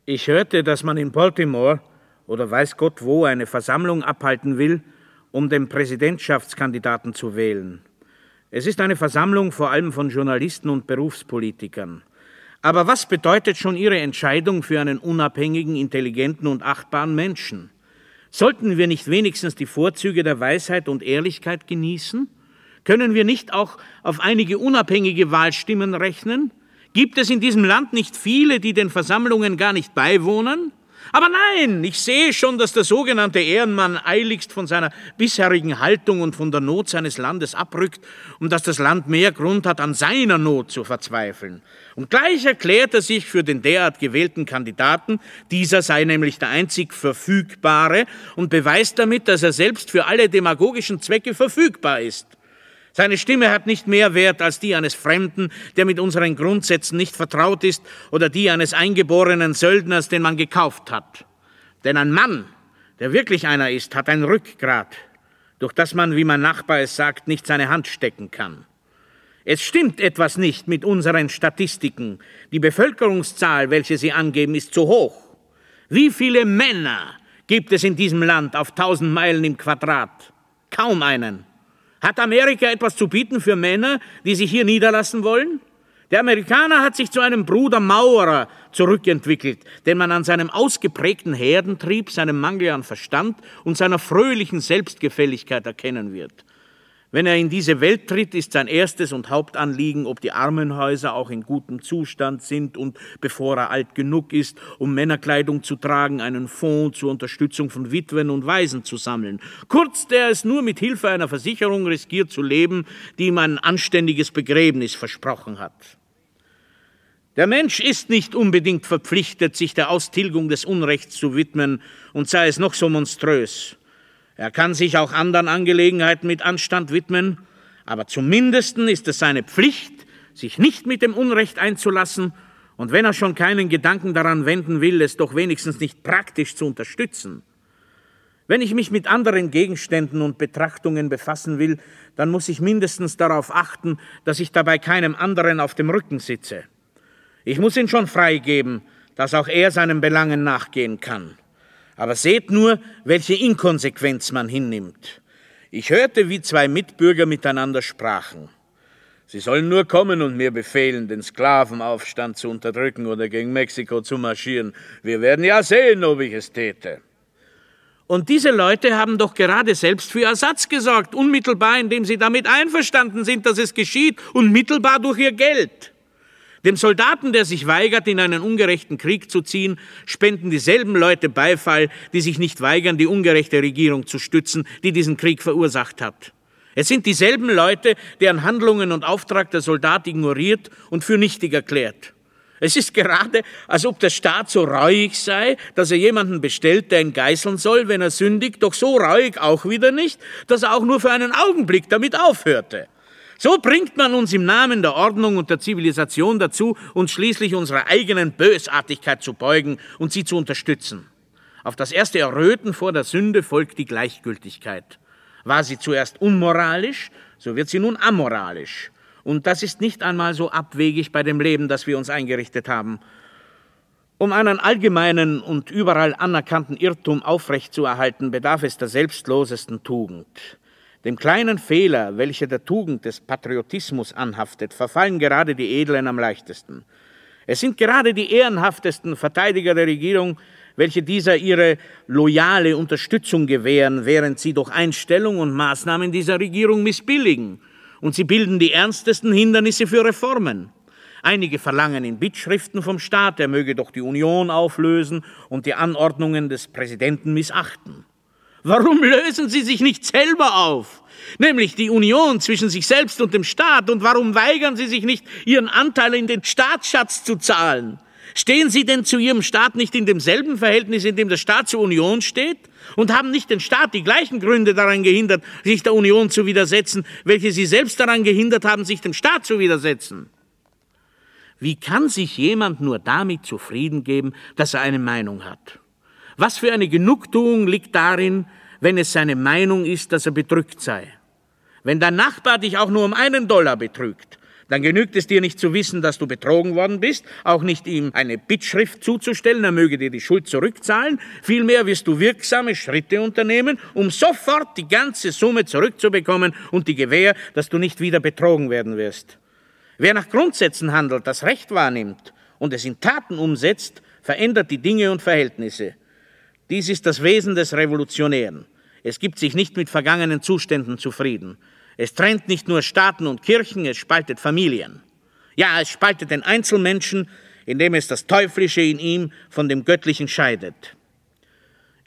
Ich hörte, dass man in Baltimore oder weiß Gott wo eine Versammlung abhalten will, um den Präsidentschaftskandidaten zu wählen. Es ist eine Versammlung vor allem von Journalisten und Berufspolitikern. Aber was bedeutet schon Ihre Entscheidung für einen unabhängigen, intelligenten und achtbaren Menschen? Sollten wir nicht wenigstens die Vorzüge der Weisheit und Ehrlichkeit genießen? Können wir nicht auch auf einige unabhängige Wahlstimmen rechnen? Gibt es in diesem Land nicht viele, die den Versammlungen gar nicht beiwohnen? Aber nein, ich sehe schon, dass der sogenannte Ehrenmann eiligst von seiner bisherigen Haltung und von der Not seines Landes abrückt und dass das Land mehr Grund hat, an seiner Not zu verzweifeln. Und gleich erklärt er sich für den derart gewählten Kandidaten, dieser sei nämlich der einzig Verfügbare und beweist damit, dass er selbst für alle demagogischen Zwecke verfügbar ist. Seine Stimme hat nicht mehr Wert als die eines Fremden, der mit unseren Grundsätzen nicht vertraut ist, oder die eines eingeborenen Söldners, den man gekauft hat. Denn ein Mann, der wirklich einer ist, hat ein Rückgrat, durch das man, wie mein Nachbar es sagt, nicht seine Hand stecken kann. Es stimmt etwas nicht mit unseren Statistiken. Die Bevölkerungszahl, welche sie angeben, ist zu hoch. Wie viele Männer gibt es in diesem Land auf 1000 Meilen im Quadrat? Kaum einen. Hat Amerika etwas zu bieten für Männer, die sich hier niederlassen wollen? Der Amerikaner hat sich zu einem Bruder Maurer zurückentwickelt, den man an seinem ausgeprägten Herdentrieb, seinem Mangel an Verstand und seiner fröhlichen Selbstgefälligkeit erkennen wird. Wenn er in diese Welt tritt, ist sein erstes und Hauptanliegen, ob die Armenhäuser auch in gutem Zustand sind und, bevor er alt genug ist, um Männerkleidung zu tragen, einen Fonds zur Unterstützung von Witwen und Waisen zu sammeln. Kurz, der es nur mit Hilfe einer Versicherung riskiert zu leben, die ihm ein anständiges Begräbnis versprochen hat. Der Mensch ist nicht unbedingt verpflichtet, sich der Austilgung des Unrechts zu widmen, und sei es noch so monströs. Er kann sich auch anderen Angelegenheiten mit Anstand widmen, aber zumindest ist es seine Pflicht, sich nicht mit dem Unrecht einzulassen und wenn er schon keinen Gedanken daran wenden will, es doch wenigstens nicht praktisch zu unterstützen. Wenn ich mich mit anderen Gegenständen und Betrachtungen befassen will, dann muss ich mindestens darauf achten, dass ich dabei keinem anderen auf dem Rücken sitze. Ich muss ihn schon freigeben, dass auch er seinen Belangen nachgehen kann. Aber seht nur, welche Inkonsequenz man hinnimmt. Ich hörte, wie zwei Mitbürger miteinander sprachen. Sie sollen nur kommen und mir befehlen, den Sklavenaufstand zu unterdrücken oder gegen Mexiko zu marschieren. Wir werden ja sehen, ob ich es täte. Und diese Leute haben doch gerade selbst für Ersatz gesorgt, unmittelbar, indem sie damit einverstanden sind, dass es geschieht, und mittelbar durch ihr Geld. Dem Soldaten, der sich weigert, in einen ungerechten Krieg zu ziehen, spenden dieselben Leute Beifall, die sich nicht weigern, die ungerechte Regierung zu stützen, die diesen Krieg verursacht hat. Es sind dieselben Leute, deren Handlungen und Auftrag der Soldat ignoriert und für nichtig erklärt. Es ist gerade, als ob der Staat so reuig sei, dass er jemanden bestellt, der ihn geißeln soll, wenn er sündigt, doch so reuig auch wieder nicht, dass er auch nur für einen Augenblick damit aufhörte. So bringt man uns im Namen der Ordnung und der Zivilisation dazu, uns schließlich unserer eigenen Bösartigkeit zu beugen und sie zu unterstützen. Auf das erste Erröten vor der Sünde folgt die Gleichgültigkeit. War sie zuerst unmoralisch, so wird sie nun amoralisch. Und das ist nicht einmal so abwegig bei dem Leben, das wir uns eingerichtet haben. Um einen allgemeinen und überall anerkannten Irrtum aufrechtzuerhalten, bedarf es der selbstlosesten Tugend. Dem kleinen Fehler, welcher der Tugend des Patriotismus anhaftet, verfallen gerade die Edlen am leichtesten. Es sind gerade die ehrenhaftesten Verteidiger der Regierung, welche dieser ihre loyale Unterstützung gewähren, während sie durch Einstellung und Maßnahmen dieser Regierung missbilligen. Und sie bilden die ernstesten Hindernisse für Reformen. Einige verlangen in Bittschriften vom Staat, er möge doch die Union auflösen und die Anordnungen des Präsidenten missachten. Warum lösen sie sich nicht selber auf? Nämlich die Union zwischen sich selbst und dem Staat. Und warum weigern sie sich nicht, ihren Anteil in den Staatsschatz zu zahlen? Stehen sie denn zu ihrem Staat nicht in demselben Verhältnis, in dem der Staat zur Union steht? Und haben nicht den Staat die gleichen Gründe daran gehindert, sich der Union zu widersetzen, welche sie selbst daran gehindert haben, sich dem Staat zu widersetzen? Wie kann sich jemand nur damit zufrieden geben, dass er eine Meinung hat? Was für eine Genugtuung liegt darin, wenn es seine Meinung ist, dass er betrügt sei? Wenn dein Nachbar dich auch nur um $1 betrügt, Dann genügt es dir nicht zu wissen, dass du betrogen worden bist, auch nicht ihm eine Bittschrift zuzustellen, er möge dir die Schuld zurückzahlen. Vielmehr wirst du wirksame Schritte unternehmen, um sofort die ganze Summe zurückzubekommen und die Gewähr, dass du nicht wieder betrogen werden wirst. Wer nach Grundsätzen handelt, das Recht wahrnimmt und es in Taten umsetzt, verändert die Dinge und Verhältnisse. Dies ist das Wesen des Revolutionären. Es gibt sich nicht mit vergangenen Zuständen zufrieden. Es trennt nicht nur Staaten und Kirchen, es spaltet Familien. Ja, es spaltet den Einzelmenschen, indem es das Teuflische in ihm von dem Göttlichen scheidet.